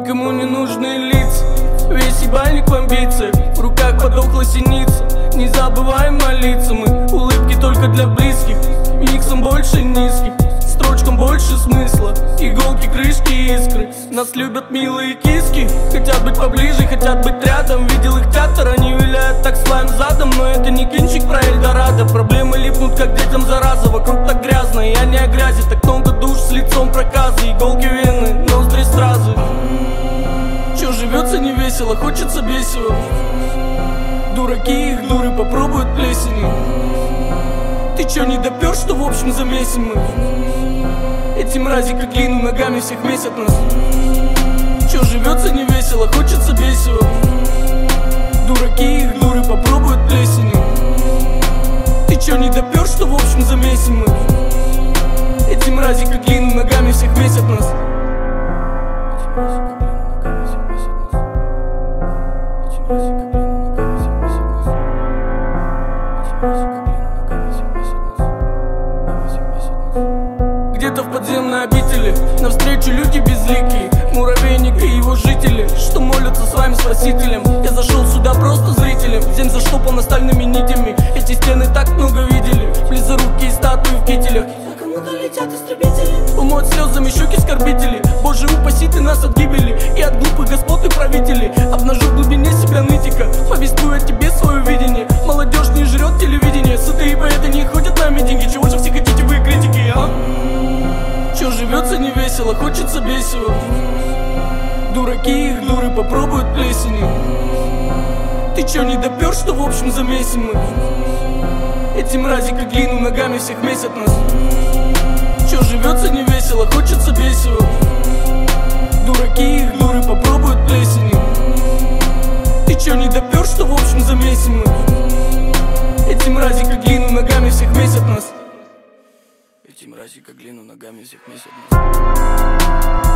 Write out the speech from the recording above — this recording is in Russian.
никому не нужны лица. Весь ебальник в амбициях, в руках подохла синица. Не забываем молиться мы, улыбки только для близких. Миксом больше низких, строчкам больше смысла. Иголки, крышки, искры. Нас любят милые киски. Хотят быть поближе, хотят быть рядом. Видел их театр, они виляют так слайм задом. Но это не кинчик про Эльдорадо. Проблемы липнут, как детям зараза. Вокруг так грязно, я не о грязи. Так много душ с лицом проказы. Иголки, вены, ноздри стразы. Чё, живется не весело, хочется бесиво. Дураки их дуры попробуют плесени. Ты чё, не допёр, что в общем замесим мы? Эти мрази как глину ногами всех месят нас. Чё, живется не весело, хочется бесиво. Дураки их дуры попробуют плесени. Ты чё, не допёр, что в общем замесим мы? Эти мрази как глину ногами всех месят нас. Где-то в подземной обители навстречу люди безликие. Муравейник и его жители, что молятся своим спасителям. Я зашел сюда просто зрителем. Земь заштопана стальными нитями. Эти стены так много видели. Близорукие статуи в кителях. А кому-то летят истребители. Умоют слезами щеки скорбители. Боже, упаси ты нас от гибели и от глупых господ и правителей. Обнажу в глубине себя нытика, повествую о тебе свое видение. Молодежь не жрет телевидение. Сытые поэты не ходят на митинги. Чего же все хотите вы, критики, а? Чё, живется не весело, хочется бесиво. Дураки их дуры попробуют плесени. Ты чё, не допёр, что в общем замесим мы? Эти мрази как глину ногами всех месят нас. Чё, живется не весело, хочется бесиво. Дураки их дуры попробуют плесени. Ты чё, не допёр, что в общем замесим мы? Эти мрази как глину ногами всех месят нас. Эти мрази как глину ногами всех месят нас.